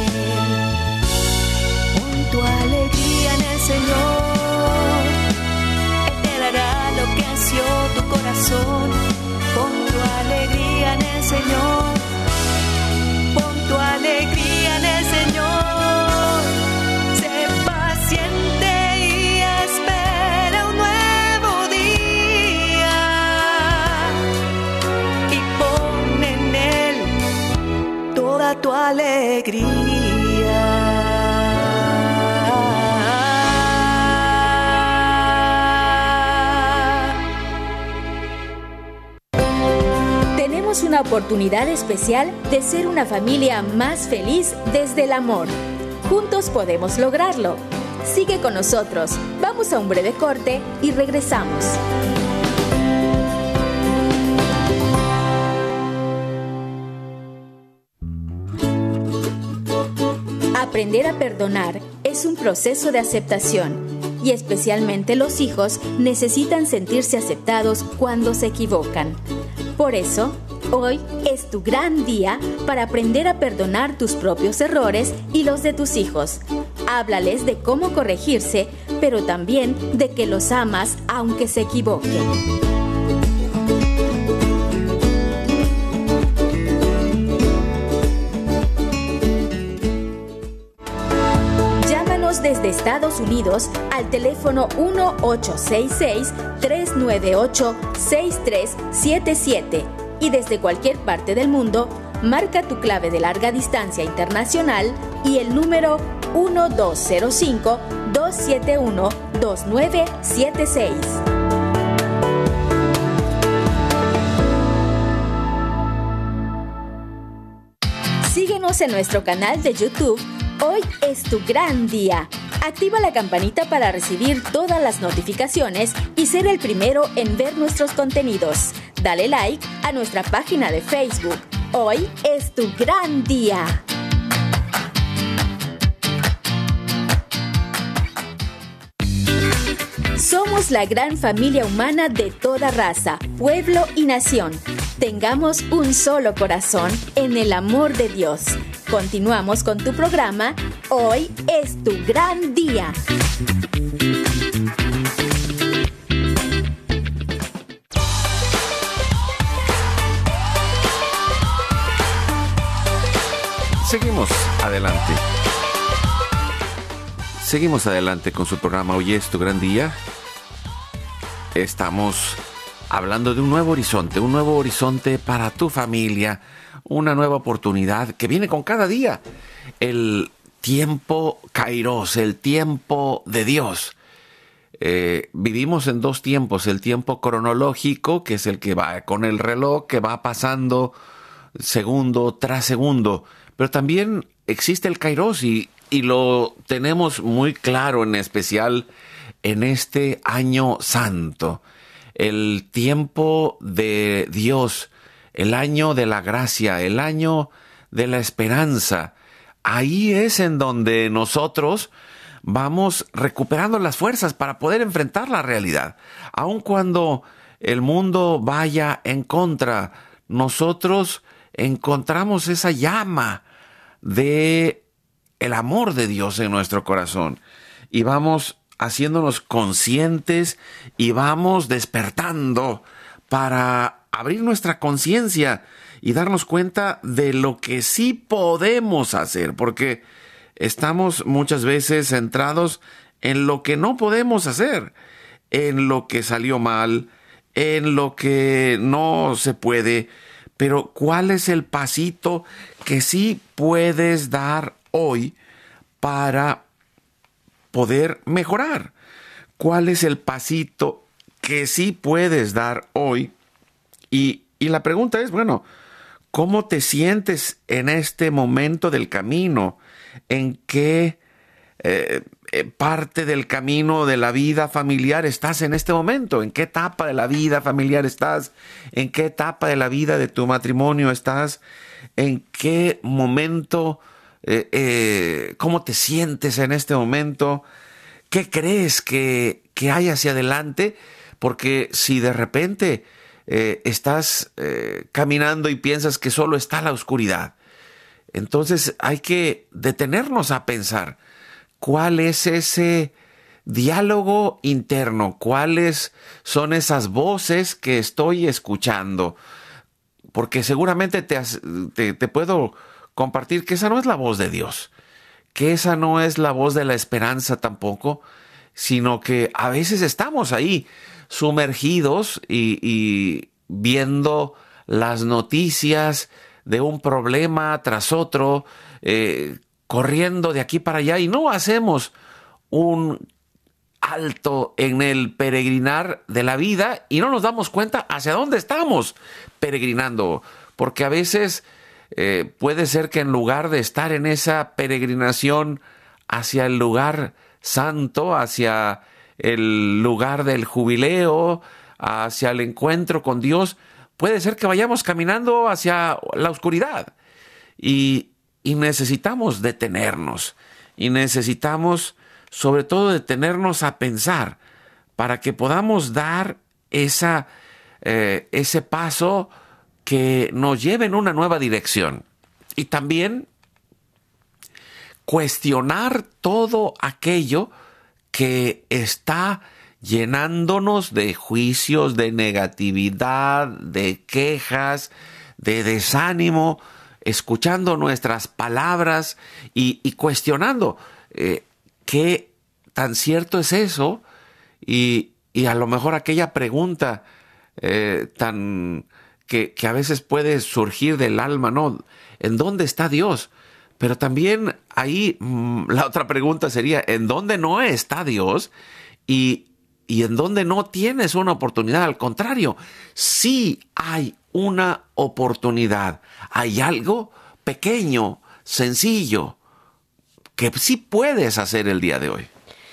Speaker 4: Pon tu alegría en el Señor, Él te dará lo que ansió tu corazón. Pon tu alegría en el Señor, pon tu alegría en el Señor. Sé paciente y espera un nuevo día. Tu alegría.
Speaker 5: Tenemos una oportunidad especial de ser una familia más feliz desde el amor. Juntos podemos lograrlo. Sigue con nosotros. Vamos a un breve corte y regresamos. Aprender a perdonar es un proceso de aceptación y especialmente los hijos necesitan sentirse aceptados cuando se equivocan. Por eso, hoy es tu gran día para aprender a perdonar tus propios errores y los de tus hijos. Háblales de cómo corregirse, pero también de que los amas aunque se equivoquen. Llámanos desde Estados Unidos al teléfono 1-866-398-6377 y desde cualquier parte del mundo, marca tu clave de larga distancia internacional y el número 1205-271-2976. Síguenos en nuestro canal de YouTube. Hoy es tu gran día. Activa la campanita para recibir todas las notificaciones y ser el primero en ver nuestros contenidos. Dale like a nuestra página de Facebook. Hoy es tu gran día. Somos la gran familia humana de toda raza, pueblo y nación. Tengamos un solo corazón en el amor de Dios. Continuamos con tu programa. Hoy es tu gran día.
Speaker 3: Seguimos adelante. Seguimos adelante con su programa Hoy es tu gran día. Estamos hablando de un nuevo horizonte para tu familia, una nueva oportunidad que viene con cada día. El tiempo Kairos, el tiempo de Dios. Vivimos en dos tiempos, el tiempo cronológico, que es el que va con el reloj, que va pasando segundo tras segundo, pero también existe el Kairos y lo tenemos muy claro, en especial en este año santo, el tiempo de Dios, el año de la gracia, el año de la esperanza. Ahí es en donde nosotros vamos recuperando las fuerzas para poder enfrentar la realidad. Aun cuando el mundo vaya en contra, nosotros encontramos esa llama de el amor de Dios en nuestro corazón y vamos haciéndonos conscientes y vamos despertando para abrir nuestra conciencia y darnos cuenta de lo que sí podemos hacer, porque estamos muchas veces centrados en lo que no podemos hacer, en lo que salió mal, en lo que no se puede, pero ¿cuál es el pasito que sí puedes dar hoy para poder mejorar? ¿Cuál es el pasito que sí puedes dar hoy? Y la pregunta es, bueno, ¿cómo te sientes en este momento del camino? ¿En qué parte del camino de la vida familiar estás en este momento? ¿En qué etapa de la vida familiar estás? ¿En qué etapa de la vida de tu matrimonio estás? ¿En qué momento, cómo te sientes en este momento? ¿Qué crees que hay hacia adelante? Porque si de repente estás caminando y piensas que solo está la oscuridad, entonces hay que detenernos a pensar cuál es ese diálogo interno, cuáles son esas voces que estoy escuchando, porque seguramente te puedo compartir que esa no es la voz de Dios, que esa no es la voz de la esperanza tampoco, sino que a veces estamos ahí sumergidos y viendo las noticias de un problema tras otro, corriendo de aquí para allá y no hacemos un alto en el peregrinar de la vida y no nos damos cuenta hacia dónde estamos peregrinando, porque a veces puede ser que en lugar de estar en esa peregrinación hacia el lugar santo, hacia el lugar del jubileo, hacia el encuentro con Dios, puede ser que vayamos caminando hacia la oscuridad y necesitamos detenernos y necesitamos sobre todo detenernos a pensar para que podamos dar ese paso que nos lleve en una nueva dirección. Y también cuestionar todo aquello que está llenándonos de juicios, de negatividad, de quejas, de desánimo, escuchando nuestras palabras y cuestionando qué tan cierto es eso, y a lo mejor aquella pregunta que a veces puede surgir del alma, ¿no? ¿En dónde está Dios? Pero también ahí la otra pregunta sería, ¿en dónde no está Dios? Y en dónde no tienes una oportunidad. Al contrario, sí hay una oportunidad. Hay algo pequeño, sencillo, que sí puedes hacer el día de hoy.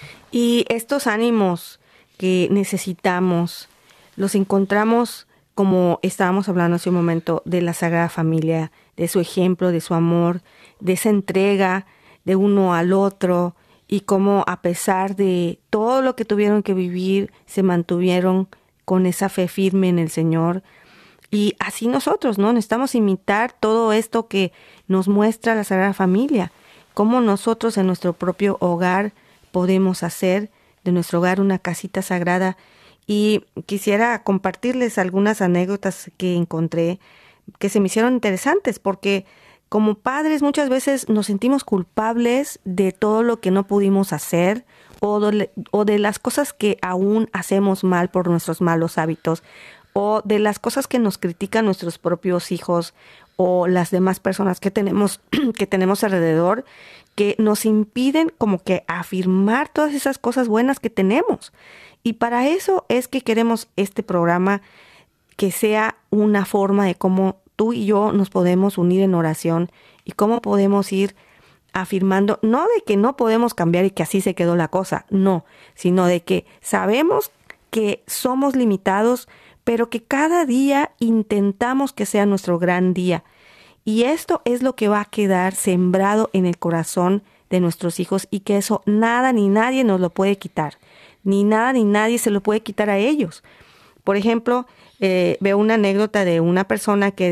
Speaker 1: Y estos ánimos que necesitamos, los encontramos, como estábamos hablando hace un momento, de la Sagrada Familia, de su ejemplo, de su amor, de esa entrega de uno al otro, y cómo a pesar de todo lo que tuvieron que vivir, se mantuvieron con esa fe firme en el Señor. Y así nosotros, ¿no? Necesitamos imitar todo esto que nos muestra la Sagrada Familia, cómo nosotros en nuestro propio hogar podemos hacer de nuestro hogar una casita sagrada. Y quisiera compartirles algunas anécdotas que encontré que se me hicieron interesantes, porque como padres muchas veces nos sentimos culpables de todo lo que no pudimos hacer o de las cosas que aún hacemos mal por nuestros malos hábitos, o de las cosas que nos critican nuestros propios hijos o las demás personas que tenemos alrededor, que nos impiden como que afirmar todas esas cosas buenas que tenemos. Y para eso es que queremos este programa que sea una forma de cómo tú y yo nos podemos unir en oración y cómo podemos ir afirmando, no de que no podemos cambiar y que así se quedó la cosa, no, sino de que sabemos que somos limitados, pero que cada día intentamos que sea nuestro gran día. Y esto es lo que va a quedar sembrado en el corazón de nuestros hijos, y que eso nada ni nadie nos lo puede quitar. Ni nada ni nadie se lo puede quitar a ellos. Por ejemplo, veo una anécdota de una persona que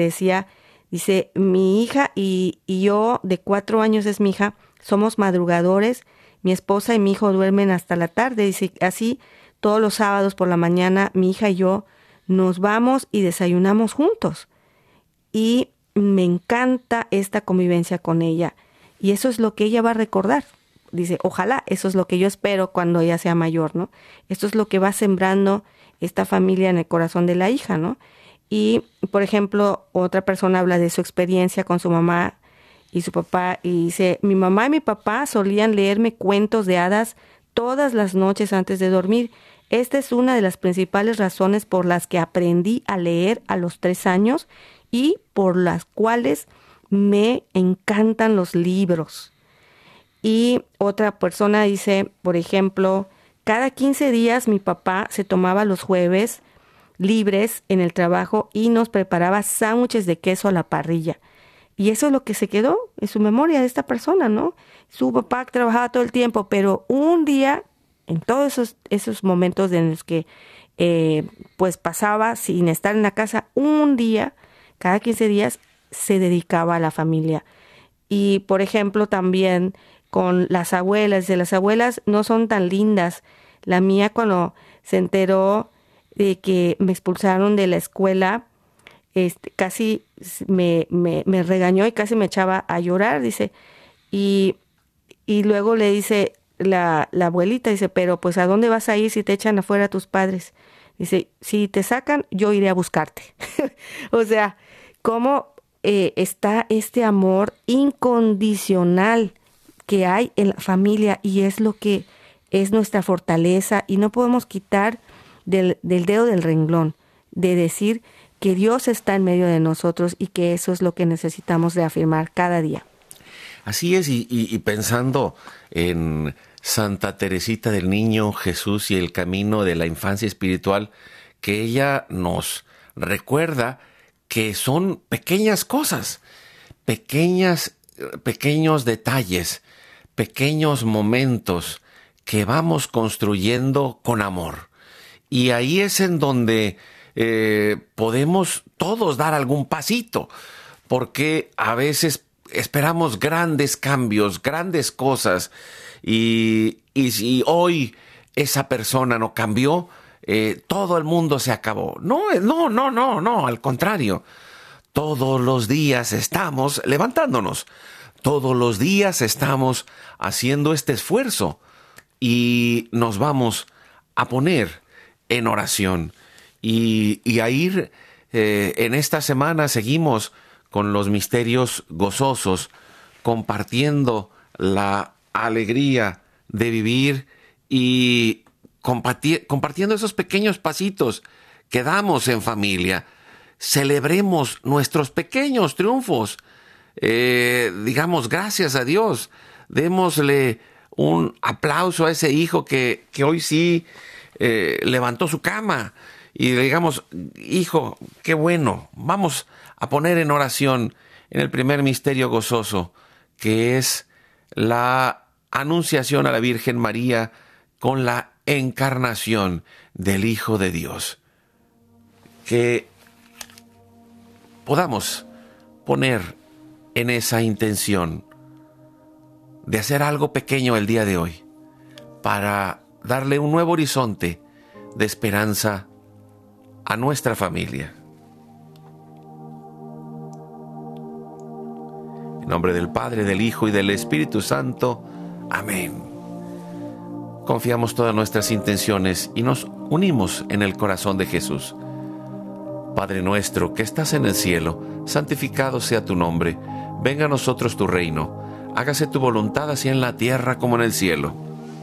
Speaker 1: dice, mi hija y yo, de 4 años es mi hija, somos madrugadores, mi esposa y mi hijo duermen hasta la tarde. Dice, así todos los sábados por la mañana mi hija y yo nos vamos y desayunamos juntos. Y me encanta esta convivencia con ella. Y eso es lo que ella va a recordar. Dice, ojalá, eso es lo que yo espero cuando ella sea mayor, ¿no? Esto es lo que va sembrando esta familia en el corazón de la hija, ¿no? Y, por ejemplo, otra persona habla de su experiencia con su mamá y su papá, y dice, mi mamá y mi papá solían leerme cuentos de hadas todas las noches antes de dormir. Esta es una de las principales razones por las que aprendí a leer a los 3 años y por las cuales me encantan los libros. Y otra persona dice, por ejemplo, cada 15 días mi papá se tomaba los jueves libres en el trabajo y nos preparaba sándwiches de queso a la parrilla. Y eso es lo que se quedó en su memoria de esta persona, ¿no? Su papá trabajaba todo el tiempo, pero un día, en todos esos momentos en los que pues pasaba sin estar en la casa, un día, cada 15 días, se dedicaba a la familia. Y, por ejemplo, también con las abuelas no son tan lindas. La mía, cuando se enteró de que me expulsaron de la escuela, casi me regañó y casi me echaba a llorar, dice. Y luego le dice la abuelita, dice, pero pues ¿a dónde vas a ir si te echan afuera tus padres? Dice, si te sacan, yo iré a buscarte. O sea, ¿cómo está este amor incondicional que hay en la familia? Y es lo que es nuestra fortaleza, y no podemos quitar del dedo del renglón de decir que Dios está en medio de nosotros, y que eso es lo que necesitamos reafirmar cada día.
Speaker 3: Así es, y pensando en Santa Teresita del Niño Jesús y el camino de la infancia espiritual, que ella nos recuerda que son pequeñas cosas, pequeños detalles, pequeños momentos que vamos construyendo con amor. Y ahí es en donde podemos todos dar algún pasito, porque a veces esperamos grandes cambios, grandes cosas, y si hoy esa persona no cambió, todo el mundo se acabó. No, al contrario. Todos los días estamos levantándonos. Todos los días estamos haciendo este esfuerzo y nos vamos a poner en oración y a ir. En esta semana seguimos con los misterios gozosos, compartiendo la alegría de vivir y compartiendo esos pequeños pasitos que damos en familia. Celebremos nuestros pequeños triunfos. Digamos gracias a Dios. Démosle un aplauso a ese hijo que hoy sí levantó su cama. Y le digamos, hijo, qué bueno. Vamos a poner en oración en el primer misterio gozoso, que es la anunciación a la Virgen María con la encarnación del Hijo de Dios. Que podamos poner en esa intención de hacer algo pequeño el día de hoy para darle un nuevo horizonte de esperanza a nuestra familia. En nombre del Padre, del Hijo y del Espíritu Santo. Amén. Confiamos todas nuestras intenciones y nos unimos en el corazón de Jesús. Padre nuestro que estás en el cielo, santificado sea tu nombre. Venga a nosotros tu reino. Hágase tu voluntad así en la tierra como en el cielo.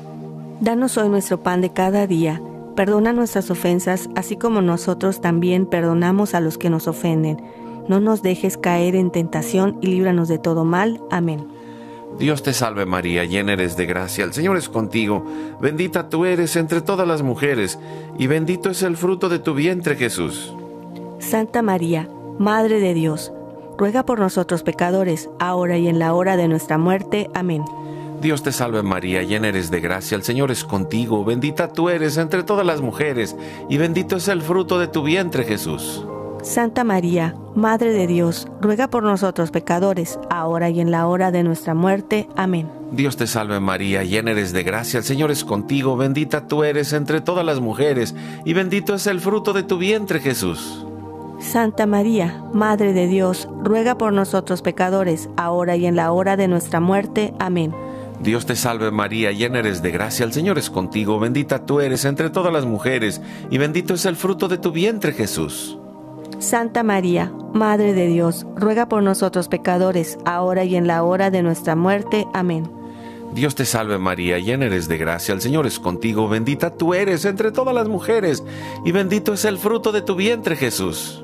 Speaker 1: Danos hoy nuestro pan de cada día. Perdona nuestras ofensas, así como nosotros también perdonamos a los que nos ofenden. No nos dejes caer en tentación y líbranos de todo mal. Amén.
Speaker 3: Dios te salve María, llena eres de gracia, el Señor es contigo. Bendita tú eres entre todas las mujeres, y bendito es el fruto de tu vientre, Jesús.
Speaker 1: Santa María, Madre de Dios, ruega por nosotros pecadores, ahora y en la hora de nuestra muerte. Amén.
Speaker 3: Dios te salve María, llena eres de gracia, el Señor es contigo. Bendita tú eres entre todas las mujeres, y bendito es el fruto de tu vientre, Jesús.
Speaker 1: Santa María, Madre de Dios, ruega por nosotros pecadores, ahora y en la hora de nuestra muerte. Amén.
Speaker 3: Dios te salve María, llena eres de gracia, el Señor es contigo. Bendita tú eres entre todas las mujeres, y bendito es el fruto de tu vientre, Jesús.
Speaker 1: Santa María, Madre de Dios, ruega por nosotros pecadores, ahora y en la hora de nuestra muerte. Amén.
Speaker 3: Dios te salve María, llena eres de gracia, el Señor es contigo. Bendita tú eres entre todas las mujeres, y bendito es el fruto de tu vientre, Jesús.
Speaker 1: Santa María, Madre de Dios, ruega por nosotros pecadores, ahora y en la hora de nuestra muerte. Amén.
Speaker 3: Dios te salve María, llena eres de gracia, el Señor es contigo. Bendita tú eres entre todas las mujeres, y bendito es el fruto de tu vientre, Jesús.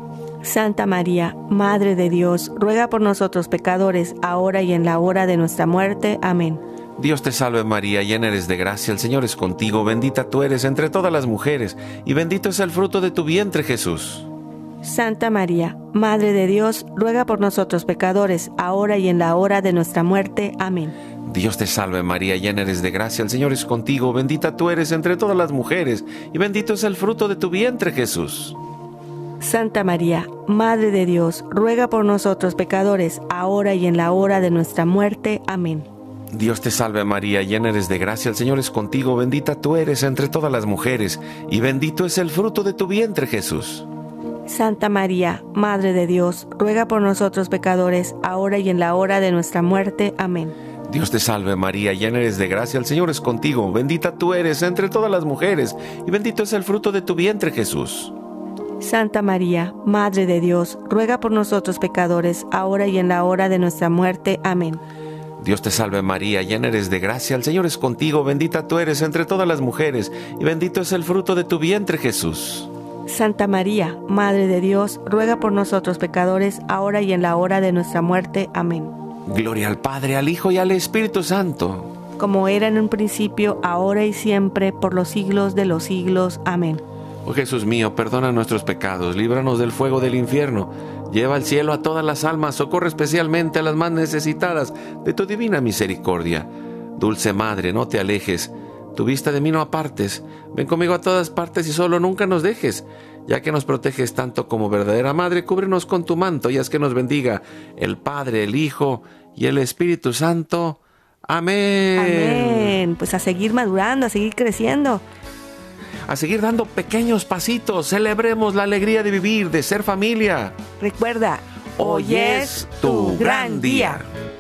Speaker 1: Santa María, Madre de Dios, ruega por nosotros pecadores, ahora y en la hora de nuestra muerte. Amén.
Speaker 3: Dios te salve María, llena eres de gracia, el Señor es contigo. Bendita tú eres entre todas las mujeres, y bendito es el fruto de tu vientre, Jesús.
Speaker 1: Santa María, Madre de Dios, ruega por nosotros pecadores, ahora y en la hora de nuestra muerte. Amén.
Speaker 3: Dios te salve María, llena eres de gracia, el Señor es contigo. Bendita tú eres entre todas las mujeres, y bendito es el fruto de tu vientre, Jesús.
Speaker 1: Santa María, Madre de Dios, ruega por nosotros pecadores, ahora y en la hora de nuestra muerte. Amén.
Speaker 3: Dios te salve María, llena eres de gracia, el Señor es contigo. Bendita tú eres entre todas las mujeres, y bendito es el fruto de tu vientre, Jesús.
Speaker 1: Santa María, Madre de Dios, ruega por nosotros pecadores, ahora y en la hora de nuestra muerte. Amén.
Speaker 3: Dios te salve María, llena eres de gracia, el Señor es contigo. Bendita tú eres entre todas las mujeres, y bendito es el fruto de tu vientre, Jesús.
Speaker 1: Santa María, Madre de Dios, ruega por nosotros pecadores, ahora y en la hora de nuestra muerte. Amén.
Speaker 3: Dios te salve María, llena eres de gracia, el Señor es contigo. Bendita tú eres entre todas las mujeres, y bendito es el fruto de tu vientre, Jesús.
Speaker 1: Santa María, Madre de Dios, ruega por nosotros pecadores, ahora y en la hora de nuestra muerte. Amén.
Speaker 3: Gloria al Padre, al Hijo y al Espíritu Santo.
Speaker 1: Como era en un principio, ahora y siempre, por los siglos de los siglos. Amén.
Speaker 3: Oh Jesús mío, perdona nuestros pecados, líbranos del fuego del infierno, lleva al cielo a todas las almas, socorre especialmente a las más necesitadas de tu divina misericordia. Dulce Madre, no te alejes, tu vista de mí no apartes, ven conmigo a todas partes y solo nunca nos dejes, Ya que nos proteges tanto como verdadera madre, cúbrenos con tu manto y haz que nos bendiga el Padre, el Hijo y el Espíritu Santo. Amén.
Speaker 1: Amén. Pues a seguir madurando, a seguir creciendo.
Speaker 3: A seguir dando pequeños pasitos. Celebremos la alegría de vivir, de ser familia.
Speaker 1: Recuerda, hoy es tu gran día.